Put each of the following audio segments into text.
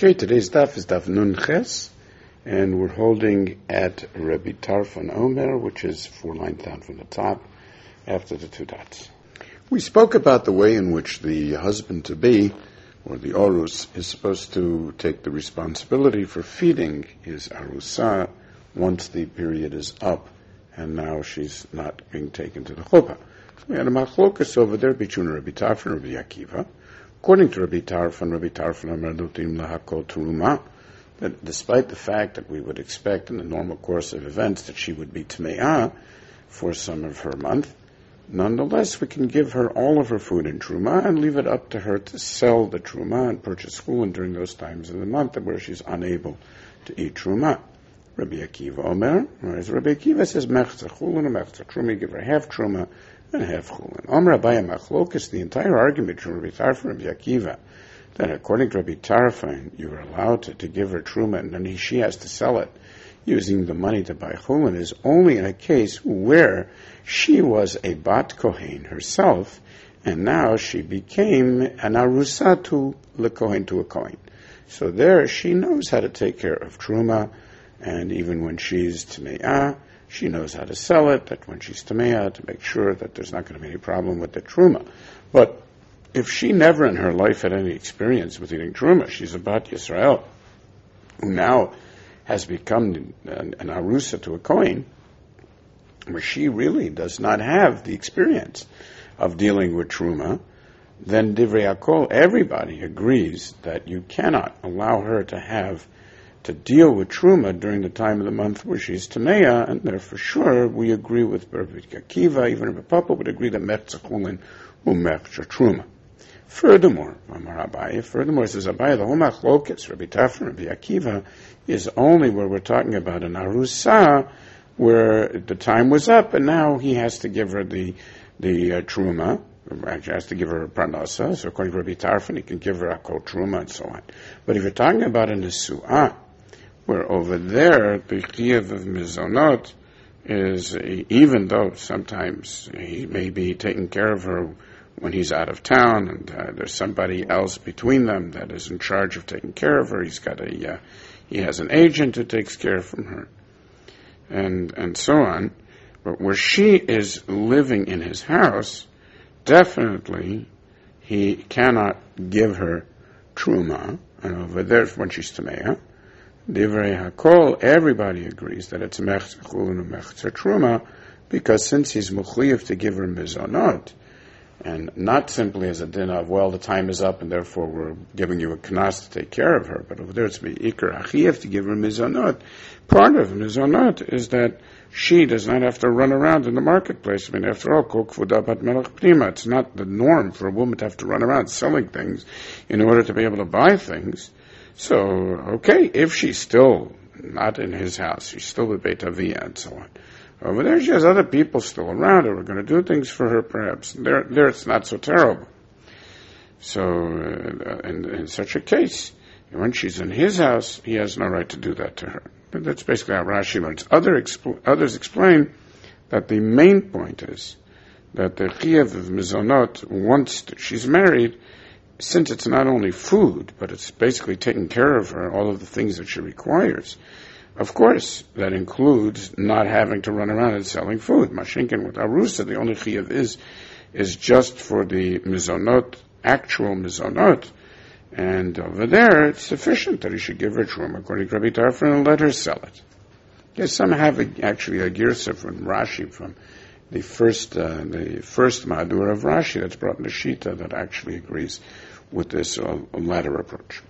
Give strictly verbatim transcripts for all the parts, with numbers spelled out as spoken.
Okay, today's daf is daf Nun Ches, and we're holding at Rabbi Tarfon Omer, which is four lines down from the top, after the two dots. We spoke about the way in which the husband-to-be, or the orus, is supposed to take the responsibility for feeding his arusa once the period is up, and now she's not being taken to the chuppah. So we had a machlokas over there between Rabbi Tarfon and Rabbi Akiva. According to Rabbi Tarfon, Rabbi Tarfon Amar Dutim Lahakol Turuma, that despite the fact that we would expect in the normal course of events that she would be Tme'ah for some of her month, nonetheless we can give her all of her food in Truma and leave it up to her to sell the Truma and purchase chulin during those times of the month where she's unable to eat Truma. Rabbi Akiva Omer, whereas Rabbi Akiva says Mechza chulin and Mechza Truma, give her half Truma and half chulin. Omer Abaya Machlokas, the entire argument between Rabbi Tarfon and Rabbi Akiva, that according to Rabbi Tarfon, you are allowed to, to give her truma and then he, she has to sell it using the money to buy chulin, is only in a case where she was a bat kohen herself, and now she became an arusa to le kohen, to a kohen. So there she knows how to take care of truma, and even when she's tme'ah, she knows how to sell it, that when she's tme'ah, to make sure that there's not going to be any problem with the truma. But if she never in her life had any experience with eating truma, she's a bat Yisrael, who now has become an, an arusa to a kohen, where she really does not have the experience of dealing with truma, then divrei hakol, everybody agrees that you cannot allow her to have to deal with truma during the time of the month where she's tameya, and there for sure we agree with Rabbi Akiva, even Rabbi Papa would agree that mechza chulin u mechza truma. Furthermore, Amar Abaye, furthermore, says Abaye, the whole machlokas, Rabbi Tarfon, Rabbi Akiva, is only where we're talking about an arusa, where the time was up, and now he has to give her the the uh, truma, actually has to give her a pranasa, so according to Rabbi Tarfon, he can give her a kol truma and so on. But if you're talking about a nesu'ah, where over there, the chiyuv of mizonot is, even though sometimes he may be taking care of her when he's out of town, and uh, there's somebody else between them that is in charge of taking care of her. He's got a, uh, he has an agent who takes care from her, and and so on. But where she is living in his house, definitely he cannot give her truma. And over there, when she's tameya, divrei hakol, everybody agrees that it's mechza chulin and mechza truma, because since he's mechuyev to give her mizonot, and not simply as a din of, well, the time is up and therefore we're giving you a knas to take care of her, but over there it's ikar achiev to give her mizonot. Part of mizonot is that she does not have to run around in the marketplace. I mean, after all, kol kvuda bat melech pnima, it's not the norm for a woman to have to run around selling things in order to be able to buy things. So, okay, if she's still not in his house, she's still with Beit Avia and so on. Over there, she has other people still around who are going to do things for her, perhaps. There, there it's not so terrible. So, uh, in, in such a case, when she's in his house, he has no right to do that to her. But that's basically how Rashi learns. Other expl- others explain that the main point is that the chiyuv of mizonot, once she's married, since it's not only food, but it's basically taking care of her, all of the things that she requires. Of course, that includes not having to run around and selling food. Mashinkin with arusa, the only chiyuv is is just for the mizonot, actual mizonot, and over there it's sufficient that he should give her truma according to Rabbi Tarfon and let her sell it. Yes, some have a, actually a girsa from Rashi, from the first uh, the first Madur of Rashi that's brought in the Shita that actually agrees with this uh, latter approach.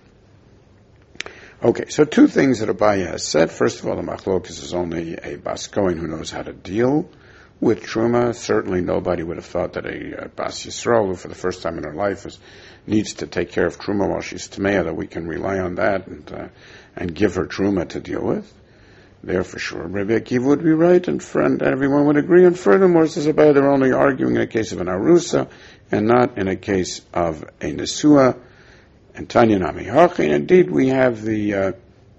Okay, so two things that Abaye has said. First of all, the machlokas is only a bas kohen who knows how to deal with truma. Certainly nobody would have thought that a, a bas Yisrael, who for the first time in her life is, needs to take care of truma while she's tameya, that we can rely on that and uh, and give her truma to deal with. There for sure, Rabbi Akiva would be right, and friend, everyone would agree. And furthermore, says Abaye, they're only arguing in a case of an arusa and not in a case of a nesua. And Tanya Nami Hachin, indeed, we have the uh,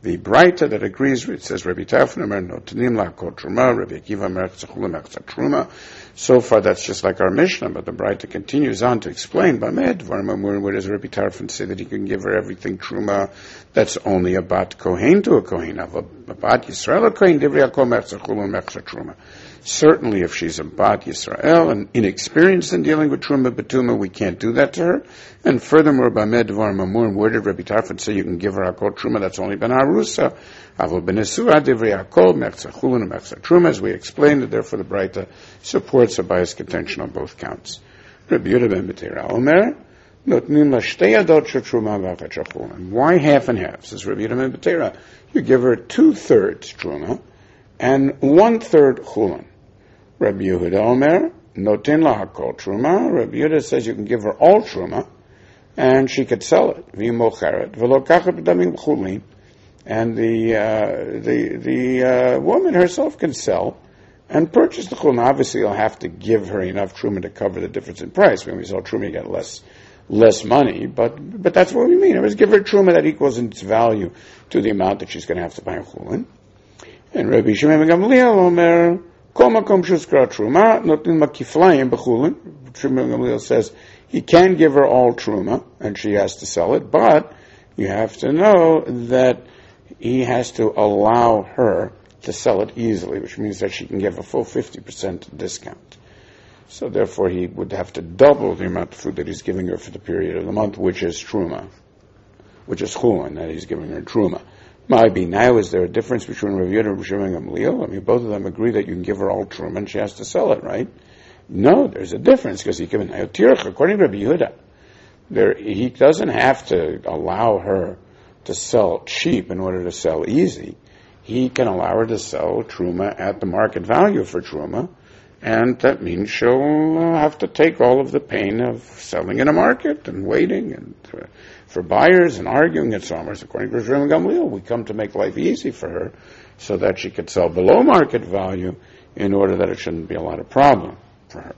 The Braita that agrees with, it says, Rabbi Tarfon Omer, Notenim Lahakol Truma, Rabbi Akiva Omer, Tzachula Mechza Truma. So far, that's just like our Mishnah, but the Braita continues on to explain, Bamed, Varmamur, where does Rabbi Tarfon say that he can give her everything Truma? That's only a Bat Kohen to a Kohen. Of a Bat Yisrael, a Kohen, Divrei Hakol Mechza Chulu Mechza Truma. Certainly, if she's a Bat Yisrael and inexperienced in dealing with Truma Betuma, we can't do that to her. And furthermore, Bamed Dvar Mamur, where did Rabbi Tarfon say you can give her Hakol Truma? That's only Ben Harusa. Avol Ben Esura, Divrei Hakol, Mechza Chulun, Mechza Truma. As we explained, therefore the Braita supports a bias contention on both counts. Rabbi Yehuda ben Betera Omer, Notnim Lashtei Adot Truma V'Achat Chulun. Why half and half? Says Rabbi Yehuda ben Betera. You give her two-thirds Truma and one-third Chulun. Rabbi Yehuda Omer, Notin Lahakol Truma. Rabbi Yehuda says you can give her all Truma, and she could sell it. V'imocheret v'lokachet b'damim chulin, and the uh, the the uh, woman herself can sell and purchase the chulin. Obviously, you'll have to give her enough Truma to cover the difference in price. When we sell Truma, you get less less money, but but that's what we mean. It was give her Truma that equals in its value to the amount that she's going to have to buy a chulin. And Rabbi Shimon ben Gamliel Omer, Kol makom shuskra truma, notin makiflayim b'chulin. Shimon ben Gamliel says he can give her all truma, and she has to sell it, but you have to know that he has to allow her to sell it easily, which means that she can give a full fifty percent discount. So therefore he would have to double the amount of food that he's giving her for the period of the month, which is truma, which is chulin, that he's giving her truma. Maybe now, is there a difference between Rav Yehuda and Rav Shimon ben Gamliel? I mean, both of them agree that you can give her all truma and she has to sell it, right? No, there's a difference, because he given Ayotirach, according to Rabbi Yehuda, there, he doesn't have to allow her to sell cheap in order to sell easy. He can allow her to sell truma at the market value for truma, and that means she'll uh, have to take all of the pain of selling in a market and waiting and uh, for buyers and arguing and so on. According to Rav Shimon ben Gamliel, we come to make life easy for her so that she could sell below market value in order that it shouldn't be a lot of problem for her.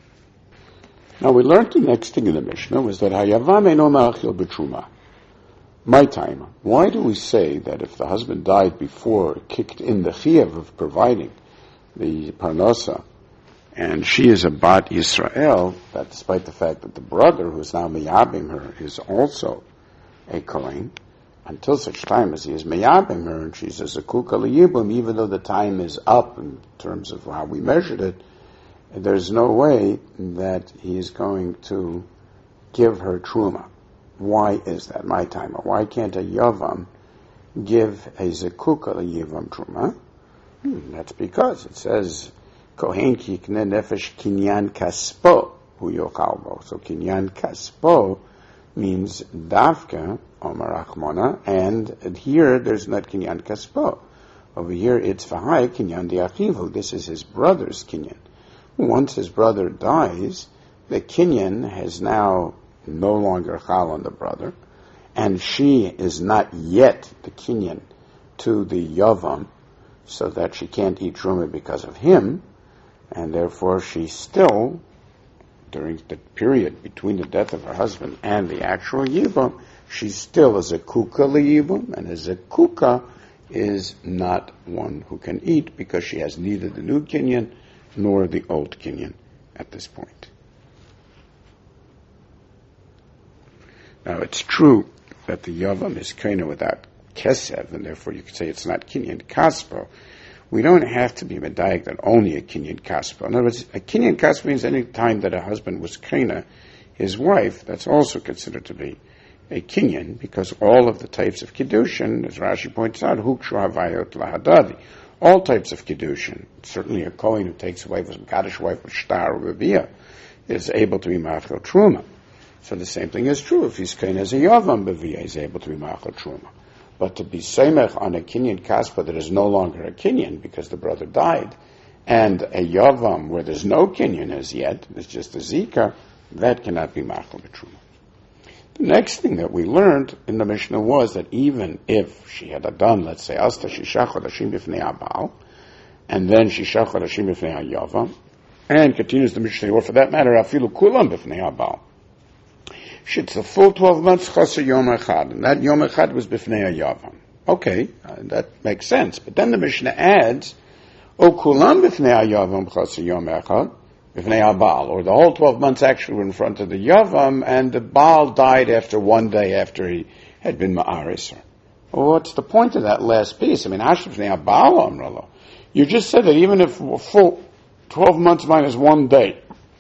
Now we learned the next thing in the Mishnah was that Hayavam eino ma'achil b'truma. My time. Why do we say that if the husband died before, kicked in the chiyuv of providing the parnasa, and she is a Bat Yisrael, that despite the fact that the brother who is now miyabim her is also a Kohen, until such time as he is miyabim her and she's a Zakuka L'Yibum, even though the time is up in terms of how we measured it, there's no way that he is going to give her Truma. Why is that? My time. Why can't a Yavam give a Zakuka L'Yibum Truma? Hmm, that's because it says, Kohen kikne nefesh kinyan kaspo hu yochal bo. So kinyan kaspo means davka omar achmona, and here there's not kinyan kaspo. Over here it's v'hai kinyan diachivu. This is his brother's kinyan. Once his brother dies, the kinyan has now no longer chal on the brother, and she is not yet the kinyan to the yavam, so that she can't eat truma because of him. And therefore she still, during the period between the death of her husband and the actual Yibum, she still is a Kuka L'Yibum, and as a Kuka is not one who can eat because she has neither the new Kinyan nor the old Kinyan at this point. Now it's true that the Yavam is Kaina without Kesev, and therefore you could say it's not Kinyan Kaspo. We don't have to be medayik that only a kinyan kaspa. In other words, a kinyan kaspa means any time that a husband was kaina his wife, that's also considered to be a kinyan, because all of the types of kiddushin, as Rashi points out, hukshu havayot lahadadi, all types of kiddushin, certainly a kohen who takes a wife, a Kaddish wife with shtar or bevia, is able to be machal truma. So the same thing is true. If he's kaina as a yavam bevia, he's able to be machal truma. But to be semech on a kinyan kaspa that is no longer a kinyan because the brother died, and a yavam where there's no kinyan as yet, it's just a zika, that cannot be machal b'truma. The next thing that we learned in the Mishnah was that even if she had done, let's say, asta shisha chodashim b'fnei habal, and then shisha chodashim b'fnei hayavam, and continues the Mishnah, or for that matter, afilu kulam b'fnei habal, it's the full twelve months, chasa yom echad, and that yom echad was b'fnei hayavam. Okay, uh, that makes sense. But then the Mishnah adds, O kulam b'fnei hayavam chasei yom echad, b'fnei habal, or the whole twelve months actually were in front of the yavam, and the Baal died after one day after he had been ma'aris. Well, what's the point of that last piece? I mean, Hashem b'fnei habal amralo. You just said that even if a full twelve months minus one day,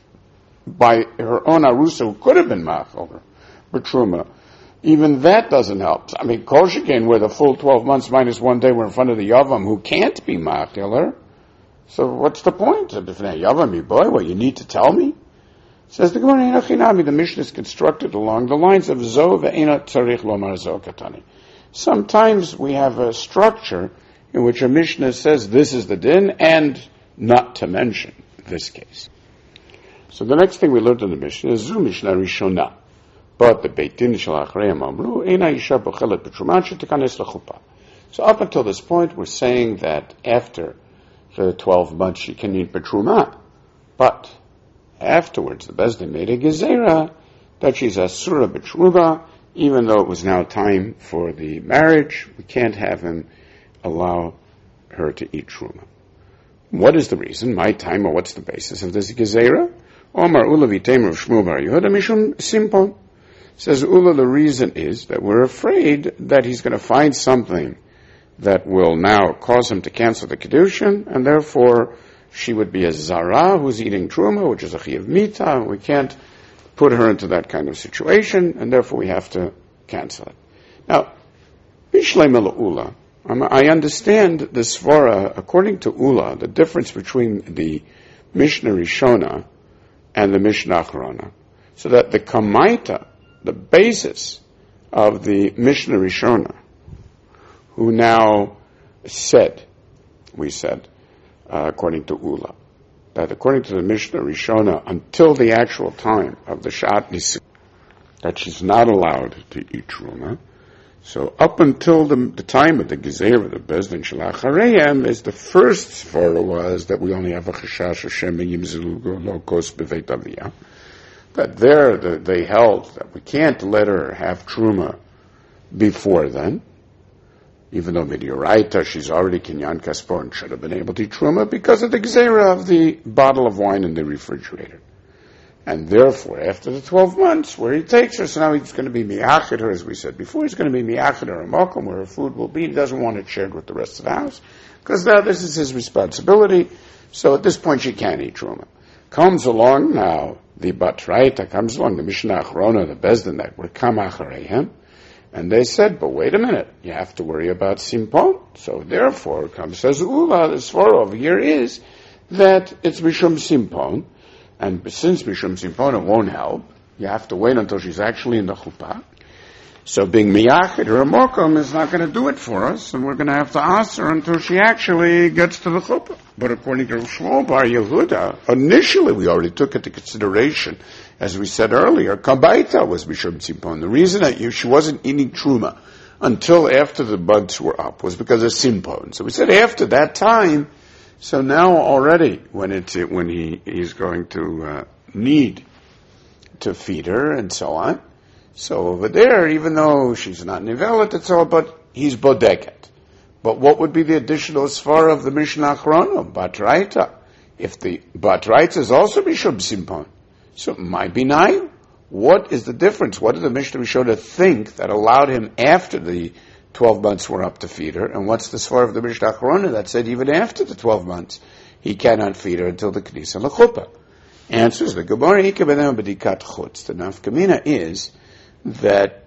by her own arusa who could have been ma'achel her, b'truma, even that doesn't help. I mean, kol shekain, where the full twelve months minus one day were in front of the yavam who can't be ma'achel. So what's the point? Yavam, boy, what you need to tell me? Says the Gemara, the Mishnah is constructed along the lines of zo ve'ena tzarich lomar zo katani. Sometimes we have a structure in which a Mishnah says this is the din and not to mention this case. So the next thing we learned in the Mishnah is zu Mishnah Rishonah. But the Beit Din shel Acharayim amru, Eina isha bochelet b'trumat shetikanes lechuppah. So up until this point, we're saying that after the twelve months she can eat b'trumah, but afterwards the Beis Din made a gezerah that she's asura b'trumah, even though it was now time for the marriage. We can't have him allow her to eat trumah. What is the reason? My time, or what's the basis of this gezerah? Omar Ula v'temer of Shmuel bar Yehuda mishum simpon. Says Ula, the reason is that we're afraid that he's going to find something that will now cause him to cancel the Kedushin, and therefore she would be a Zara who's eating Truma, which is a Chiyav Mita, and we can't put her into that kind of situation, and therefore we have to cancel it. Now, Bishlei Ula, I understand the Svara, according to Ula, the difference between the Mishnah Rishona and the Mishnah Acharona, so that the Kamaita, the basis of the Mishnah Rishona, who now said, we said, uh, according to Ula, that according to the Mishnah Rishona, until the actual time of the Shat Nisun, that she's not allowed to eat Truma. So up until the, the time of the Gezerah, the Beis Din shel Acharayim, is the first svara was that we only have a Chashash Hashem Yimzelu Lo Kos B'Veit Aviyah. That there the, they held that we can't let her have Truma before then, even though Midioraita, she's already Kinyan Kaspor and should have been able to eat Truma because of the Gezerah of the bottle of wine in the refrigerator. And therefore, after the twelve months, where he takes her, so now he's going to be Mi'achid her, as we said before, he's going to be Mi'achid her a Mokum, where her food will be. He doesn't want it shared with the rest of the house, because now this is his responsibility. So at this point, she can't eat Truma. Comes along now, the Batraita comes along, the Mishnah Acharona, the Beis Din that would come Acharayim, and they said, but wait a minute, you have to worry about Simpon. So therefore, comes says Ula, the svara over here is that it's Mishum Simpon, and since Mishum Simpon it won't help, you have to wait until she's actually in the chuppah. So being miyachid or a mokum is not going to do it for us, and we're going to have to ask her until she actually gets to the chuppah. But according to Shmuel bar Yehuda, initially we already took into consideration, as we said earlier, kabaita was Mishum Simpon. The reason that you, she wasn't eating truma until after the buds were up was because of Simpon. So we said after that time, so now already when it's when he is going to uh, need to feed her and so on. So over there, even though she's not nivelet, it's all, but he's bodeket. But what would be the additional svara of the Mishnah Acharona? Batraita. If the Batraita is also Mishum Simpon, so it might be nine. What is the difference? What did the Mishnah Rishona think that allowed him after the twelve months were up to feed her? And what's the svara of the Mishnah Acharona that said even after the twelve months he cannot feed her until the Knisa L'chuppah? Answers the Gemara Ikebedem B'dikat Chutz. The nafkamina is that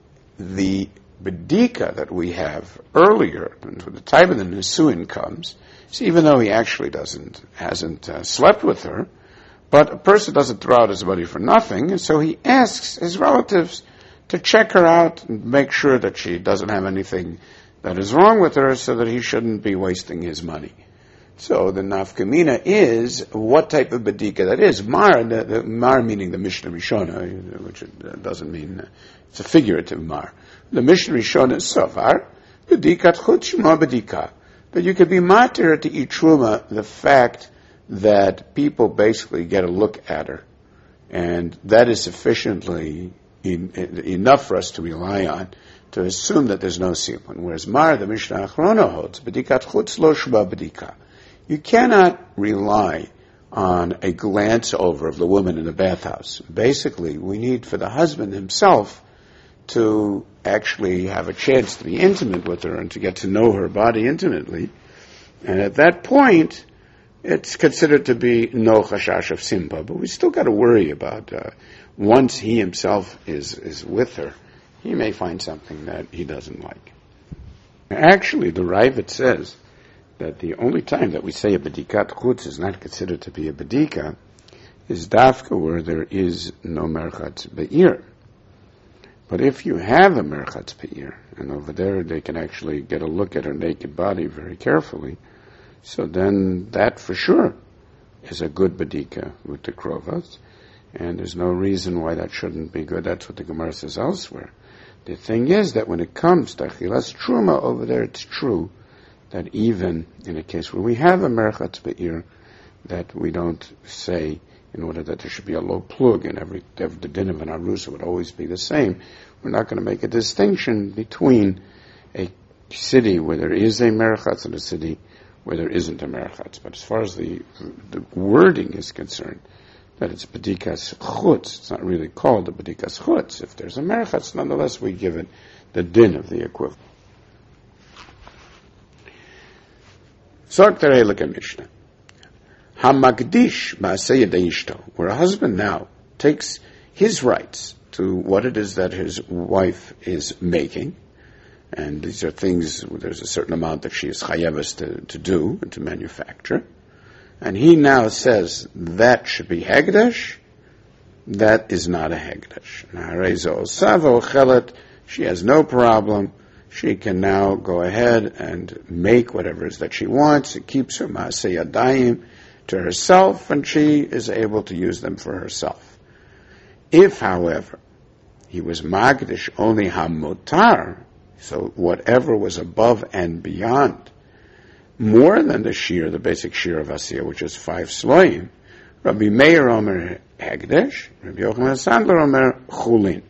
the bedika that we have earlier, when the time of the Nisuin comes, so even though he actually doesn't, hasn't uh, slept with her, but a person doesn't throw out his money for nothing, and so he asks his relatives to check her out and make sure that she doesn't have anything that is wrong with her so that he shouldn't be wasting his money. So the nafkamina is what type of bedika that is. Mar, the, the mar meaning the Mishnah Rishona, which it doesn't mean, uh, it's a figurative mar. The Mishnah Rishona is savar, bedikat chutz shema bedika. That you could be matir to eat truma, the fact that people basically get a look at her. And that is sufficiently in, in, enough for us to rely on to assume that there's no siyum. Whereas Mar, the Mishnah Achrona holds, b'dikat chutz lo shba b'dika. You cannot rely on a glance over of the woman in the bathhouse. Basically, we need for the husband himself to actually have a chance to be intimate with her and to get to know her body intimately. And at that point, it's considered to be no chashash of simpa. But we still got to worry about uh, once he himself is, is with her, he may find something that he doesn't like. Actually, the Raavad says that the only time that we say a bedikat chutz is not considered to be a bedika is dafka where there is no merchatz be'ir. But if you have a merchatz be'ir, and over there they can actually get a look at her naked body very carefully, so then that for sure is a good bedika with the krovas, and there's no reason why that shouldn't be good. That's what the Gemara says elsewhere. The thing is that when it comes to achilas truma, over there it's true that even in a case where we have a merchatz be'ir, that we don't say, in order that there should be a low plug and every, every the din of an arusa would always be the same, we're not going to make a distinction between a city where there is a merchatz and a city where there isn't a merchatz. But as far as the, the wording is concerned, that it's bedikas chutz, it's not really called a bedikas chutz. If there's a merchatz, nonetheless we give it the din of the equivalent. Zog terei leke Mishnah. Hamagdish ma'aseh yedei ishto, where a husband now takes his rights to what it is that his wife is making, and these are things, there's a certain amount that she is chayeves to, to do and to manufacture, and he now says that should be hegdesh, that is not a hegdesh. Na'arezo savo chelet, she has no problem. She can now go ahead and make whatever it is that she wants. It keeps her maaseh yadayim to herself, and she is able to use them for herself. If, however, he was magdish only hamutar, so whatever was above and beyond, more than the shear, the basic shear of asiyah, which is five sloim, Rabbi Meir omer hegdesh, Rabbi Yochanan Sandler omer chulin.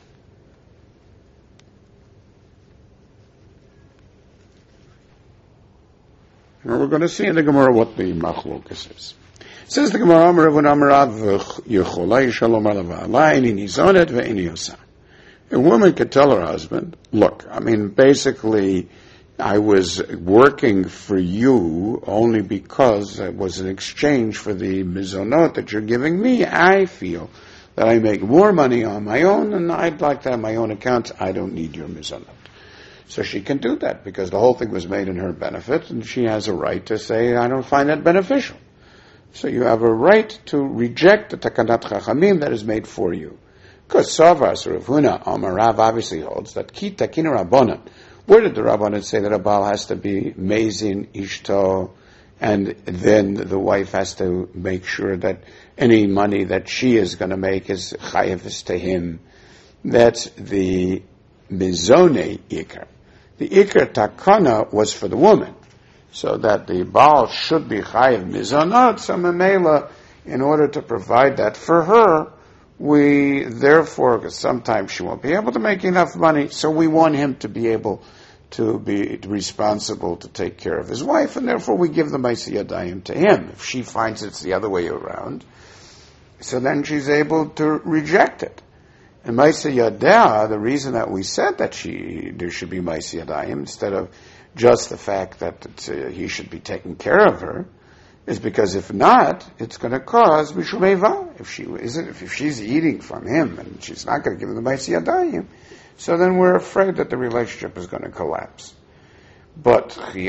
Now we're going to see in the Gemara what the machlokas is. It says the Gemara, Amar Rav Amarav Yechola Yishalom Alava Alayni Nizonet Ve'ini Yosa. A woman could tell her husband, look, I mean, basically, I was working for you only because it was an exchange for the mizonot that you're giving me. I feel that I make more money on my own, and I'd like to have my own accounts. I don't need your mizonot. So she can do that because the whole thing was made in her benefit, and she has a right to say, I don't find that beneficial. So you have a right to reject the takanat chachamim that is made for you. Because Savas Rav Huna Amarav obviously holds that ki takina rabbanan. Where did the rabbanan say that a baal has to be mezin ishto, and then the wife has to make sure that any money that she is going to make is chayev to him? That's the mizone ikar. The ikar takana was for the woman, so that the baal should be chayev mizonot. So memela, in order to provide that for her, we therefore, because sometimes she won't be able to make enough money, so we want him to be able to be responsible to take care of his wife, and therefore we give the Maaseh Yadayim to him. If she finds it's the other way around, so then she's able to reject it. And Maaseh Yadah, the reason that we said that she there should be Maaseh Yadayim instead of just the fact that it's, uh, he should be taking care of her, is because if not, it's going to cause Mishum Eva. If she isn't, if she's eating from him and she's not going to give him the Maaseh Yadayim, so then we're afraid that the relationship is going to collapse. But she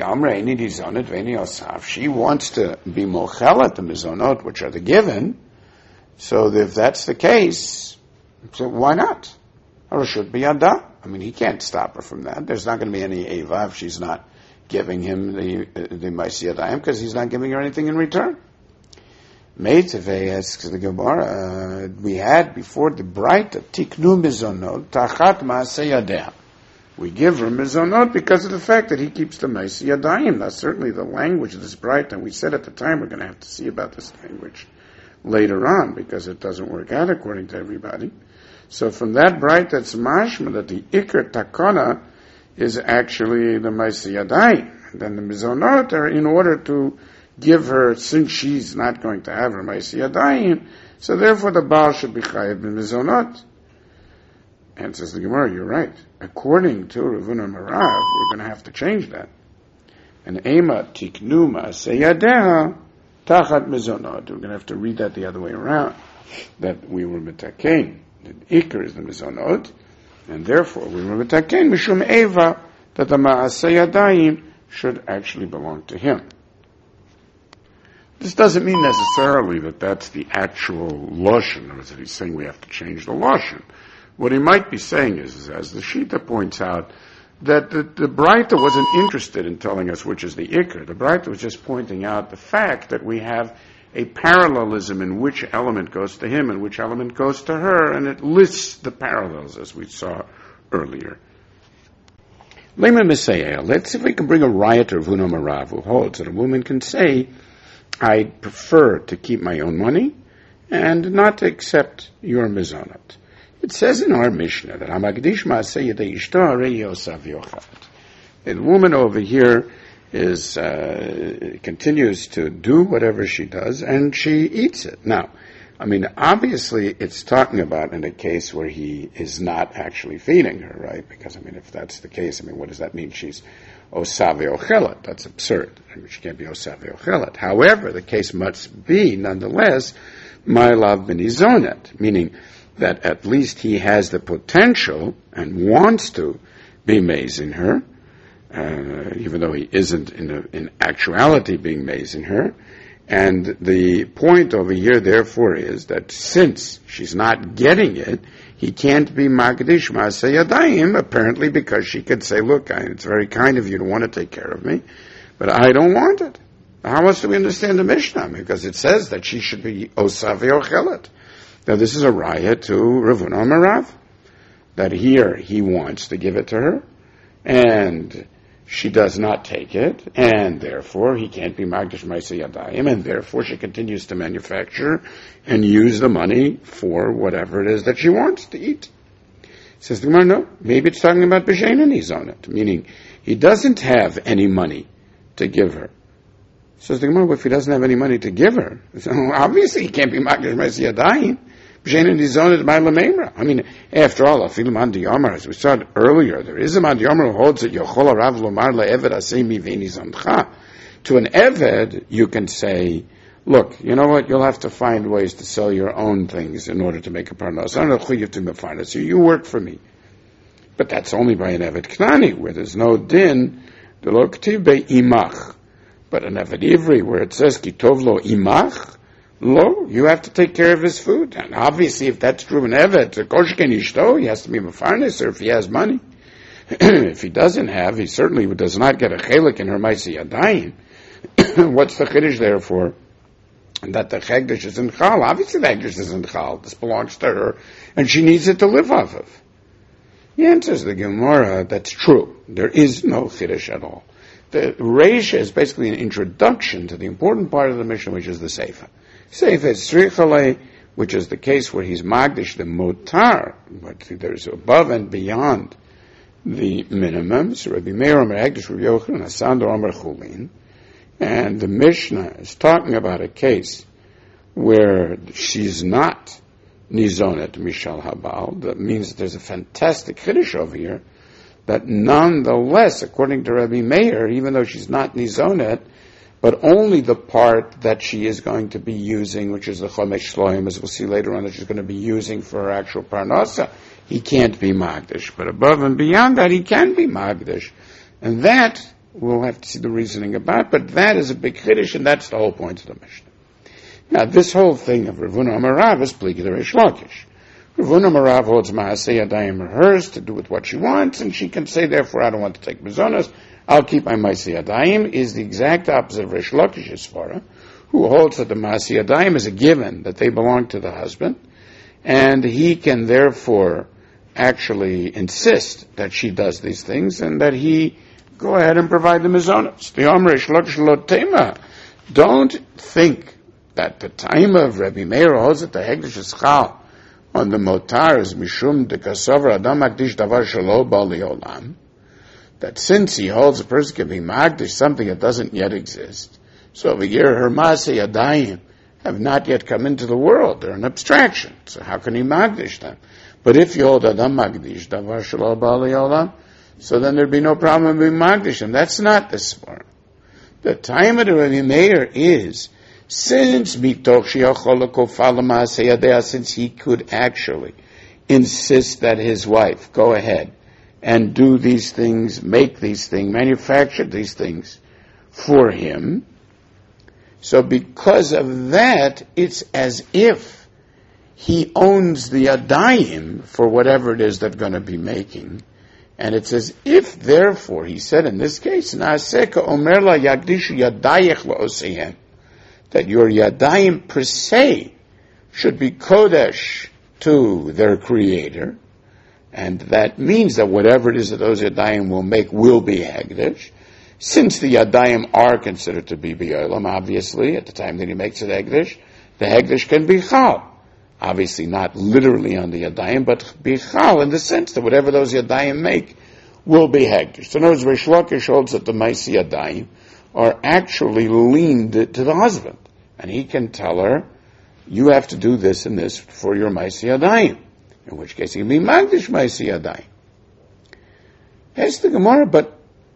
wants to be mochelet the mizonot, which are the given. So if that's the case, so why not? Or it should be Yada. I mean, he can't stop her from that. There's not going to be any Eva if she's not giving him the the Maaseh Yadayim, because he's not giving her anything in return. Meitzevei asks the Gemara, uh, we had before the bright tiknu mizonot tachat Maaseh Yadeh. We give her mizonot because of the fact that he keeps the Maaseh Yadayim. That's certainly the language of this bright, and we said at the time we're going to have to see about this language later on because it doesn't work out according to everybody. So from that bright, that's mashma, that the ikar takana is actually the Maaseh Yadayim. Then the mizonot are in order to give her, since she's not going to have her Maaseh Yadayim, so therefore the Baal should be chayav in mizonot. And says the Gemara, you're right. According to Rav Huna Marav, we're going to have to change that. And ema tiknu Maaseh Yadeha tachat mizonot. We're going to have to read that the other way around. That we were mitakein. The ikar is the mizonot, and therefore we were mitakein mishum eva, that the Maaseh Yadayim should actually belong to him. This doesn't mean necessarily that that's the actual lashon, or that he's saying we have to change the lashon. What he might be saying is, is as the Shita points out, that the, the Braita wasn't interested in telling us which is the ikar. The Braita was just pointing out the fact that we have a parallelism in which element goes to him and which element goes to her, and it lists the parallels as we saw earlier. Lema Messiah, let's see if we can bring a riot to Rav Huna Marav who holds that a woman can say, I prefer to keep my own money and not to accept your mizonot. It says in our Mishnah that Hamagdish Maaseh Yadei Ishto Harei Yosav Yochad. The woman over here is uh, continues to do whatever she does, and she eats it. Now, I mean, obviously, it's talking about in a case where he is not actually feeding her, right? Because, I mean, if that's the case, I mean, what does that mean? She's Osave Ochelet. That's absurd. I mean, she can't be Osave Ochelet. However, the case must be, nonetheless, Ma'alav B'nizonet, meaning that at least he has the potential and wants to be mazing her, uh, even though he isn't in, a, in actuality being mazing her. And the point over here, therefore, is that since she's not getting it, he can't be Magdish Maaseh Yadayim, apparently because she could say, look, I, it's very kind of you to want to take care of me, but I don't want it. How else do we understand the Mishnah? Because it says that she should be Osav Yochelet. Now, this is a riot to Rav Huna Marav, that here he wants to give it to her, and she does not take it, and therefore he can't be Magdish Maaseh Yadayim, and therefore she continues to manufacture and use the money for whatever it is that she wants to eat. Says the Gemara, no, maybe it's talking about B'Shein he's on it, meaning he doesn't have any money to give her. Says the Gemara, well, if he doesn't have any money to give her, so obviously he can't be Magdish Maaseh Yadayim. I mean, after all, as we said earlier, there is a Mandiyamar who holds that Yochol Rav Lomar le'eved asei miveni zamcha. To an Eved, you can say, look, you know what, you'll have to find ways to sell your own things in order to make a parnas. I don't know, you have to find it, so you work for me. But that's only by an Eved Knani, where there's no din, the lo k'tiv be'imach. But an Eved Ivri, where it says, ki tov lo imach, lo, you have to take care of his food. And obviously, if that's true in Evet, koshken ishto, he has to be mefarnes, or if he has money. If he doesn't have, he certainly does not get a chelik in her Maaseh Yadayim. What's the chiddush there for? That the chegdish is in chal. Obviously, the chegdish is in chal. This belongs to her, and she needs it to live off of. He answers the Gemara, that's true. There is no chiddush at all. The Reisha is basically an introduction to the important part of the Mishnah, which is the Seifa. Seifa is Srichale, which is the case where he's Magdish, the Motar, but there's above and beyond the minimums. Rabbi Meir Omer Hagdish, Rabbi Yochanan, Asandor Omer Chulin. And the Mishnah is talking about a case where she's not Nizonet Mishal Habal. That means that there's a fantastic Chiddush over here, that nonetheless, according to Rabbi Meir, even though she's not Nizonet, but only the part that she is going to be using, which is the Chomesh Shloim, as we'll see later on, that she's going to be using for her actual Parnasa, he can't be Magdish. But above and beyond that, he can be Magdish. And that, we'll have to see the reasoning about, but that is a big Chiddush, and that's the whole point of the Mishnah. Now, this whole thing of Rav Huna Marav is Pligi the Reish Lakish. Rav Huna Marav holds Maaseh Yadayim are hers to do with what she wants, and she can say, therefore, I don't want to take Mizonos, I'll keep my Maaseh Yadayim, is the exact opposite of Reish Lakish's svara, who holds that the Maaseh Yadayim is a given, that they belong to the husband, and he can therefore actually insist that she does these things, and that he go ahead and provide the Mizonos. The Omer Reish Lakish lo tema. Don't think that the time of Rabbi Meir holds that the Hegdish is chal, on the motar is mishum de kasover adam makdish davar shelo bali olam, that since he holds a person can be magdish something that doesn't yet exist, so over here her maaseh yadayim have not yet come into the world, they're an abstraction, so how can he magdish them? But if you hold adam magdish davar shelo bali olam, so then there'd be no problem in being magdish them. That's not the svara. The time of the Rebbe Meir is, since mitoch sheyachol lekofal l'maaseh yadea, since he could actually insist that his wife go ahead and do these things, make these things, manufacture these things for him. So because of that, it's as if he owns the yadayim for whatever it is they're going to be making. And it's as if, therefore, he said in this case, Naaseka omer la yagdishu yadayech la'osehem, that your yadayim per se should be kodesh to their creator, and that means that whatever it is that those yadayim will make will be hegdish. Since the yadayim are considered to be b'yolam, obviously, at the time that he makes it hegdish, the hegdish can be chal. Obviously not literally on the yadayim, but bichal in the sense that whatever those yadayim make will be hegdish. So in other words, Reish Lakish holds that the maisi yadayim are actually leaned to the husband. And he can tell her, you have to do this and this for your maisi yadayim. In which case he can be magdish maisi yadayim. That's the Gemara, but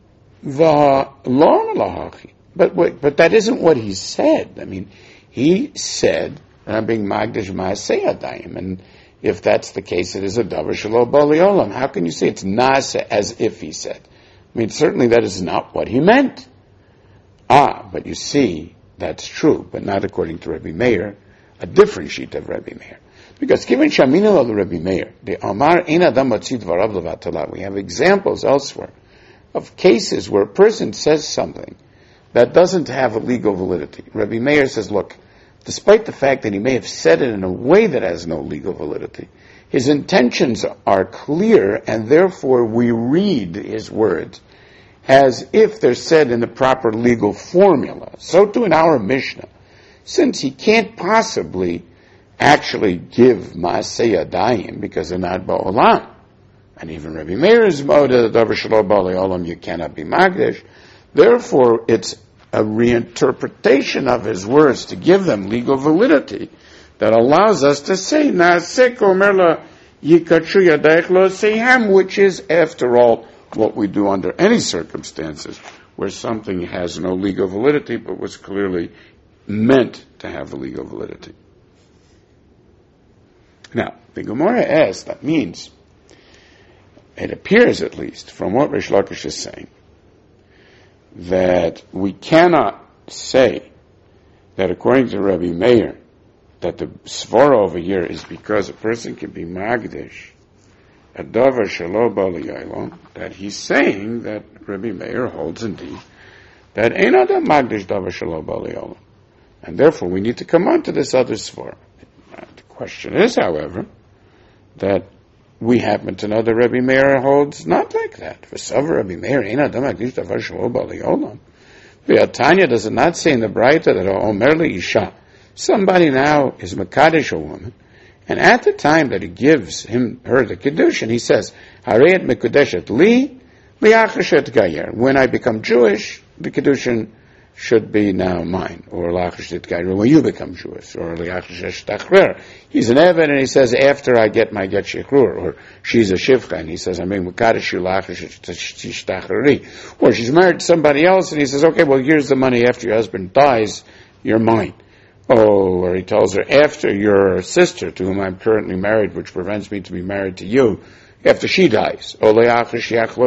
but but that isn't what he said. I mean, he said, and I'm being magdish maaseh yadayim, and if that's the case, it is a davar shelo bali olam. How can you say it's nasa as if he said? I mean, certainly that is not what he meant. Ah, but you see, that's true, but not according to Rebbe Meir, a different sheet of Rebbe Meir. Because given Shamina of the Rebbe Meir, the Amar ein adam matzid varav levatala, we have examples elsewhere of cases where a person says something that doesn't have a legal validity. Rebbe Meir says, look, despite the fact that he may have said it in a way that has no legal validity, his intentions are clear, and therefore we read his words as if they're said in the proper legal formula. So too in our Mishnah, since he can't possibly actually give Maaseh Yadayim because they're not Ba'olam, and even Rebbe Meir's mode of the Davar Shelo Bali Olam, you cannot be Magdish, therefore it's a reinterpretation of his words to give them legal validity that allows us to say Naasek Omer la Yikachu Yadayich lo Sehem, which is, after all, what we do under any circumstances where something has no legal validity but was clearly meant to have a legal validity. Now, the Gemara asks, that means, it appears at least, from what Reish Lakish is saying, that we cannot say that according to Rabbi Meir, that the svara over here is because a person can be magdish a davar shelo bali olam, that he's saying that Rabbi Meir holds indeed that ein adam magdish davar shelo bali olam, and therefore we need to come on to this other svara. The question is, however, that we happen to know that Rabbi Meir holds not like that. V'savar Rabbi Meir ein adam magdish davar shelo bali olam. V'atanya does it not say in the Braita that omer leisha, somebody now is makadesh a woman, and at the time that he gives him her the kedushin, he says, "Harayet mekudeshet li liachashet gayer." When I become Jewish, the kedushin should be now mine, or liachashet gayer when you become Jewish, or liachashet tachrer. He's an eved, and he says, after I get my get shechrur, or she's a shivcha, and he says, I'm being mekadesh you liachashet tachreri, or she's married to somebody else, and he says, okay, well here's the money after your husband dies, you're mine. Oh, or he tells her, after your sister, to whom I'm currently married, which prevents me to be married to you, after she dies, or after you get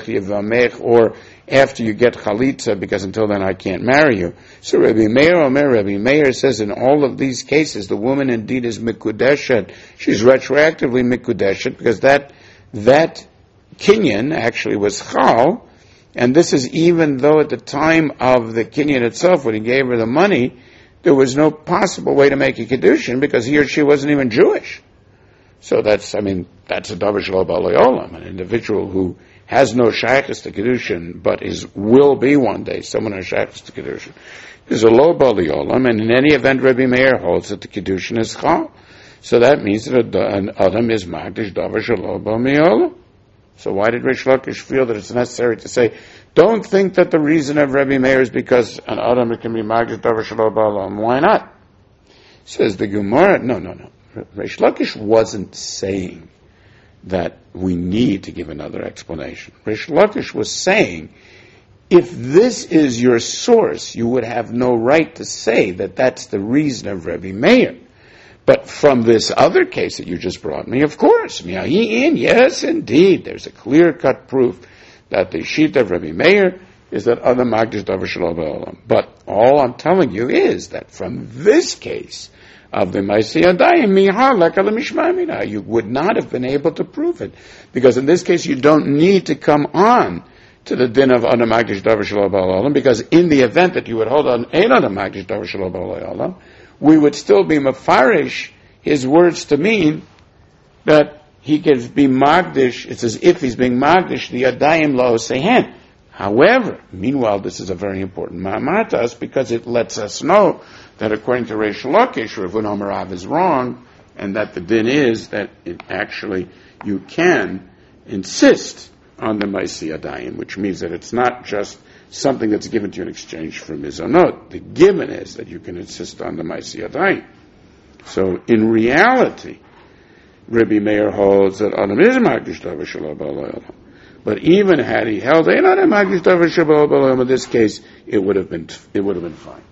chalitza, because until then I can't marry you. So Rabbi Meir Omer, Rabbi Meir says in all of these cases, the woman indeed is mikudeshet. She's retroactively mikudeshet, because that, that kinyan actually was chal, and this is even though at the time of the kinyan itself, when he gave her the money, there was no possible way to make a kedushin because he or she wasn't even Jewish. So that's, I mean, that's a davar shelo bali olam, an individual who has no shaykhus to kedushin, but is will be one day someone who has shaykhus to kedushin. Is a lo bali olam, and in any event, Rabbi Meir holds that the kedushin is chal. So that means that an Adam is Magdish Davar Shelo Bo Mi'olam. So why did Rish Lakish feel that it's necessary to say, don't think that the reason of Rebbe Meir is because an Adam can be Magdish Davar Shelo Bo Olam? Why not? Says the Gemara, no, no, no. Rish Lakish wasn't saying that we need to give another explanation. Rish Lakish was saying, if this is your source, you would have no right to say that that's the reason of Rebbe Meir. But from this other case that you just brought me, of course, yes, indeed, there's a clear-cut proof that the Shita of Rebbe Meir is that Adam Magdish Davar Shelo Bo Olam. But all I'm telling you is that from this case of the Maaseh Yadayim, Mihar Leka L'Mishma Mina, you would not have been able to prove it. Because in this case, you don't need to come on to the din of Adam Magdish Davar Shelo Bo Olam, because in the event that you would hold on Ein Adam Magdish Davar Shelo Bo Olam, we would still be mafarish his words to mean that he can be magdish. It's as if he's being magdish the Yadayim Lo Sehen. However, meanwhile, this is a very important ma'amar to us because it lets us know that according to Reish Lakish, Rav Amarav is wrong, and that the din is that it actually you can insist on the Maaseh Yadayim, which means that it's not just something that's given to you in exchange for mizonot. The given is that you can insist on the Maaseh Yadayim. So in reality, Rebbe Meir holds that Adam is Magdish Davar Shelo Bo Olam. But even had he held Ein Adam Magdish Davar Shelo Bo Olam, in this case, it would have been it would have been fine.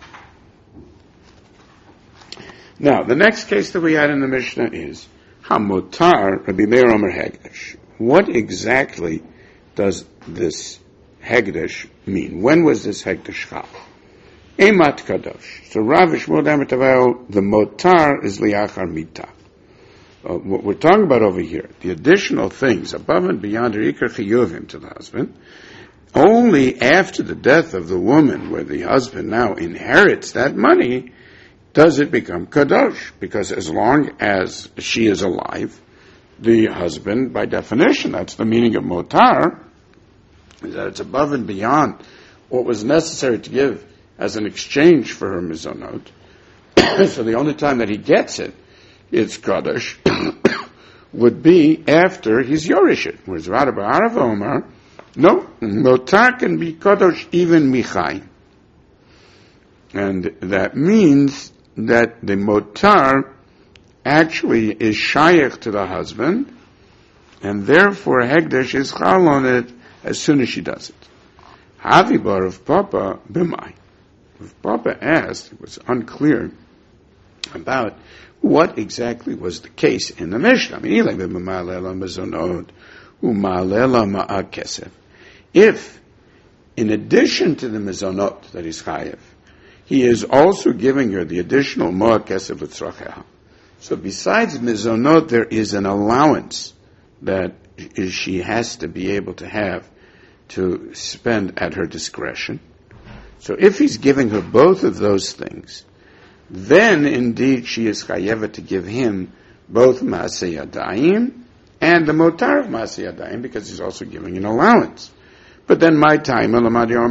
Now, the next case that we had in the Mishnah is Hamotar Rebbe Meir Omer Hegdesh. What exactly does this Hegdesh mean? When was this Hegdesh chal? Emat Kadosh. So Rav Shmuel Damer, the Motar is Liachar Mita. Uh, what we're talking about over here, the additional things above and beyond the Ikar Chiyuvim to the husband, only after the death of the woman, where the husband now inherits that money, does it become Kadosh. Because as long as she is alive, the husband, by definition, that's the meaning of Motar, is that it's above and beyond what was necessary to give as an exchange for her mizonot. So the only time that he gets it, it's Kadosh, would be after he's Yorishit. Whereas Rabbi Arav Omar, no, Motar can be Kadosh even Michai. And that means that the Motar actually is Shayach to the husband, and therefore Hegdesh is chal on it as soon as she does it. Havi bar of Papa b'mai. If Papa asked, it was unclear about what exactly was the case in the Mishnah. If, in addition to the mezonot that is chayev, he is also giving her the additional ma'ah kesef l'tzracheha. So besides mezonot, there is an allowance that is she has to be able to have to spend at her discretion. So if he's giving her both of those things, then indeed she is chayevet to give him both Maaseh Yadayim and the Motar of Maaseh Yadayim, because he's also giving an allowance. But then my time, what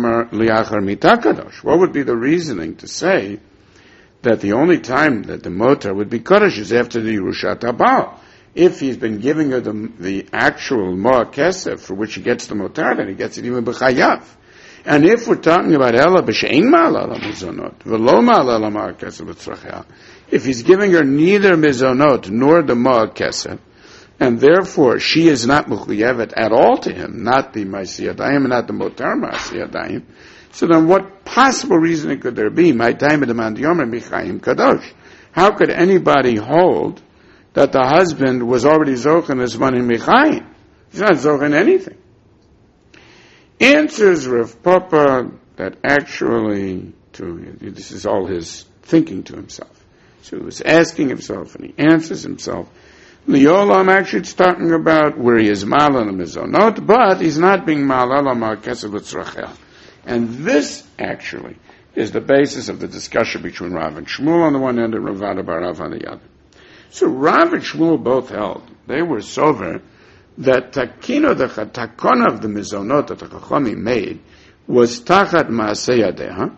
would be the reasoning to say that the only time that the Motar would be Kodesh is after the Yerushat Habal? If he's been giving her the, the actual Mo'ah Kesef for which he gets the Motar, then he gets it even B'chayav. And if we're talking about Ella B'she'en Ma'ala Mizonot, V'lo Ma'ala Mo'ah Kesef B'tzrachea, if he's giving her neither Mizonot nor the Mo'ah Kesef, and therefore she is not Mechuyevet at all to him, not the Maaseh Yadayim, not the Motar Maaseh Yadayim, so then what possible reasoning could there be? My time of the Demand Yomer Michayim Kadosh. How could anybody hold that the husband was already Zochen as money Michayim? He's not Zochen anything. Answers Rav Papa that actually, to this is all his thinking to himself. So he was asking himself, and he answers himself. Liolam actually it's talking about where he is Malal Mizonot, but he's not being Malal Amar Kesef L'tzrachel. And this actually is the basis of the discussion between Rav and Shmuel on the one hand and Rav Barav on the other. So Rav and Shmuel both held, they were sober, that takino, the takona of the mizonot that the Chachamim made, was tachat Maaseh Yadeha,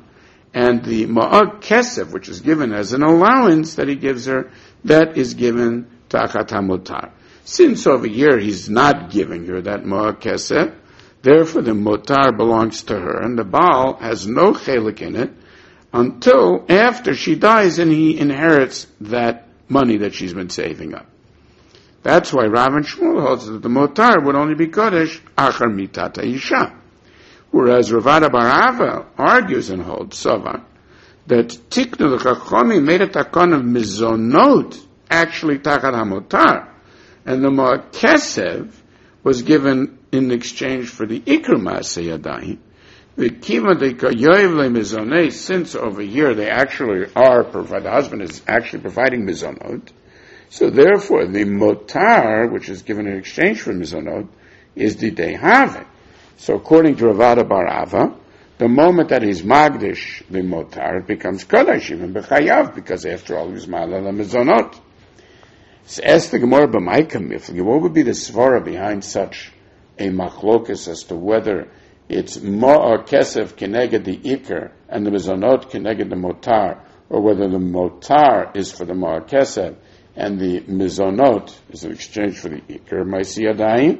And the ma'ag kesef, which is given as an allowance that he gives her, that is given tachat hamotar. Since over here he's not giving her that ma'ag kesef, therefore the motar belongs to her, and the Baal has no chelik in it until after she dies and he inherits that money that she's been saving up. That's why Rav and Shmuel holds that the motar would only be kodesh achar mitat isha. Whereas Ravada Barava argues and holds Savar that Tiknu the Chachomim made a takon of mizonot actually tachat hamotar, and the ma'ag kesef was given in exchange for the ikr ma'aseh yadayim. The kiva de kayoyev le mizoneh, since over here they actually are provide the husband is actually providing mizonot, so therefore the motar, which is given in exchange for mizonot, is the dehave. So according to Ravada Barava, the moment that he's magdish the motar, it becomes kodesh even b'chayav, because after all he's ma'ala mizonot. So ask the Gemara b'maikam, if what would be the svara behind such a machlokas as to whether it's ma'ar kesef keneged the ikr and the mizonot keneged the motar, or whether the motar is for the ma'ar kesef and the mizonot is in exchange for the ikr ma'aseh yadayim.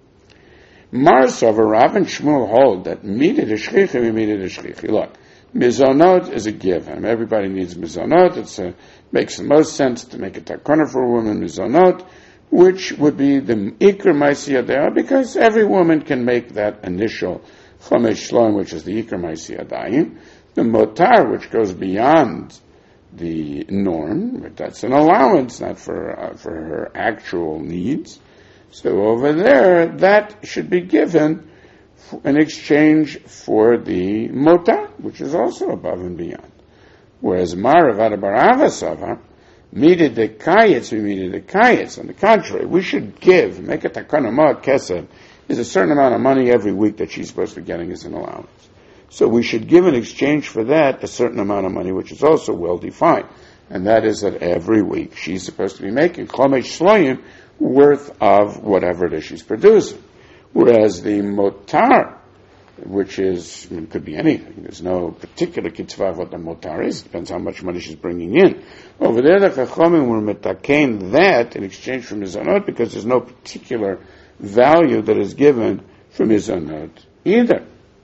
Marsover, Rav and Shmuel hold that mida d'shchichi, mida d'shchichi. Look, mizonot is a given. Everybody needs mizonot. It makes the most sense to make a takana for a woman, mizonot, which would be the ikr ma'aseh yadayim, because every woman can make that initial chomesh shloim, which is the ikr ma'aseh yadayim. The motar, which goes beyond the norm, but that's an allowance, not for uh, for her actual needs. So over there, that should be given in exchange for the motar, which is also above and beyond. Whereas Maravada Barava Sava, mida de kayetz, we mida de kayetz. On the contrary, we should give, make a takana ma'ag kesef, is a certain amount of money every week that she's supposed to be getting as an allowance. So we should give in exchange for that a certain amount of money, which is also well defined. And that is that every week she's supposed to be making chomesh shloim, worth of whatever it is she's producing. Whereas the motar, which is, I mean, it could be anything. There's no particular kitzvah of what the motar is. It depends how much money she's bringing in. Over there, the chachamim were metakein that in exchange for mizonot, because there's no particular value that is given for mizonot either.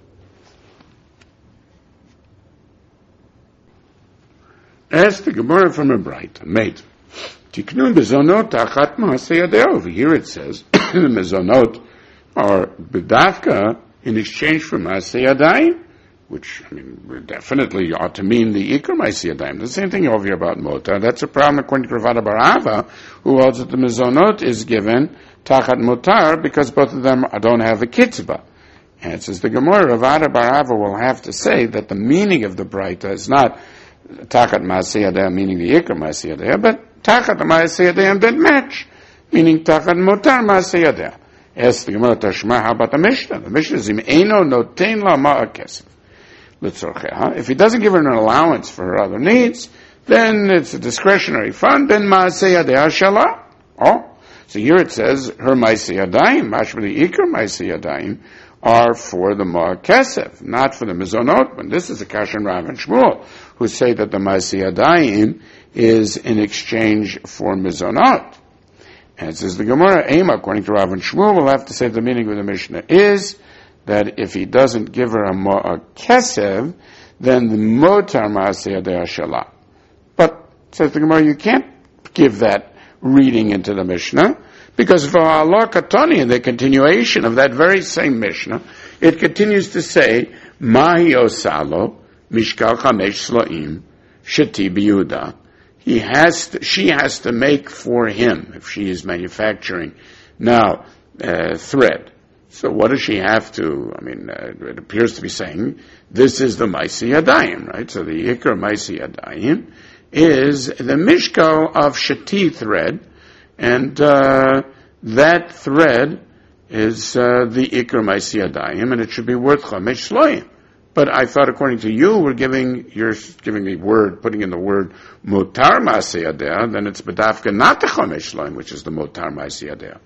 As the Gemara from a bright mate. Tiknun bezonot achat ma'aseh yadeh. Over here it says the mezonot are bedavka in exchange for ma'aseh yadayim, which I mean definitely ought to mean the ikr ma'aseh yadayim. The same thing over here about motar. That's a problem according to Ravada Barava, who holds that the mezonot is given tachat motar because both of them don't have a kitzvah. And it says the Gemara Ravada Barava will have to say that the meaning of the Braita is not tachat ma'aseh yadayim, meaning the ikr ma'aseh yadayim, but tachat ma'aseh yadayim that match, meaning tachat motar ma'aseh yadayim. Ask the Gemara Tashma, how about the Mishnah? The Mishnah is im eino notein la ma'ag kesef l'tzorcheha. If he doesn't give her an allowance for her other needs, then it's a discretionary fund. Ben ma'aseh yadayim shala. Oh, so here it says her ma'aseh yadayim, mashma the ikr ma'aseh yadayim, are for the ma'ag kesef, not for the mizonot. And this is a kashan Rav and Shmuel, who say that the ma'aseh yadayim is in exchange for mizonot. And it says the Gemara, Ema, according to Rav and Shmuel, will have to say the meaning of the Mishnah is that if he doesn't give her a ma'ag kesef, then the motar ma'aseh yadayim shala. But, says the Gemara, you can't give that reading into the Mishnah, because for Allah Katani, in the continuation of that very same Mishnah, it continues to say, Mahi osalo, mishkal chamesh sloim, sheti biyuda. He has to, she has to make for him, if she is manufacturing now uh, thread. So what does she have to, I mean, uh, it appears to be saying, this is the ma'aseh yadayim, right? So the ikar ma'aseh yadayim is the mishkal of sheti thread, and uh, that thread is uh, the ikar ma'aseh yadayim, and it should be worth chamesh shloim. But I thought, according to you, we're giving, you're giving the word, putting in the word motar ma'aseh yadayim, then it's bedafka not the chamesh shloim, which is the motar ma'aseh yadayim.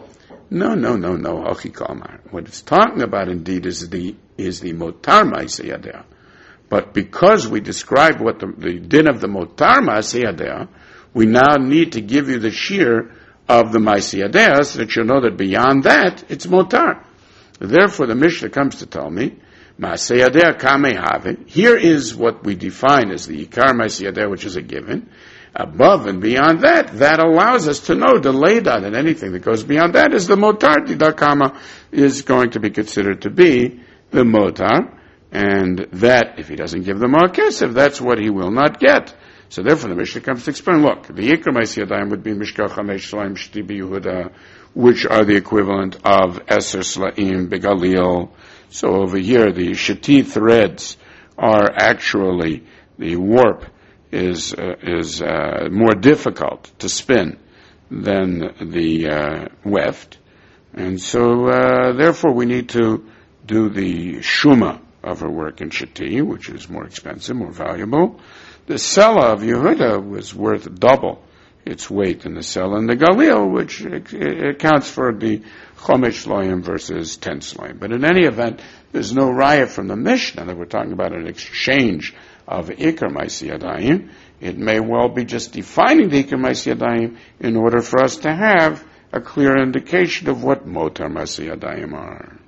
No, no, no, no, hachi kalmar. What it's talking about, indeed, is the is the motar ma'aseh yadayim. But because we described what the, the din of the motar ma'aseh we now need to give you the shear of the ma'aseh so that you'll know that beyond that, it's motar. Therefore, the Mishnah comes to tell me, ma'aseh kamei have. Here is what we define as the ikar ma'aseh, which is a given. Above and beyond that, that allows us to know the leidah, and anything that goes beyond that is the motar. Didakama is going to be considered to be the motar, and that, if he doesn't give the mar kesef, that's what he will not get. So therefore the Mishnah comes to explain, look, the ikar ma'aseh yadayim would be mishkal chamesh shlaim shti b'Yehuda, which are the equivalent of eser slaim begalil. So over here, the shati threads are actually the warp is uh, is uh, more difficult to spin than the uh, weft, and so uh, therefore we need to do the shuma of her work in shati, which is more expensive, more valuable. The sela of Yehuda was worth double its weight in the sela, and the galil, which accounts for the chomesh shloim versus ten shloim. But in any event, there's no raya from the Mishnah that we're talking about an exchange of ikar ma'aseh yadayim. It may well be just defining the ikar ma'aseh yadayim in order for us to have a clear indication of what motar ma'aseh yadayim are.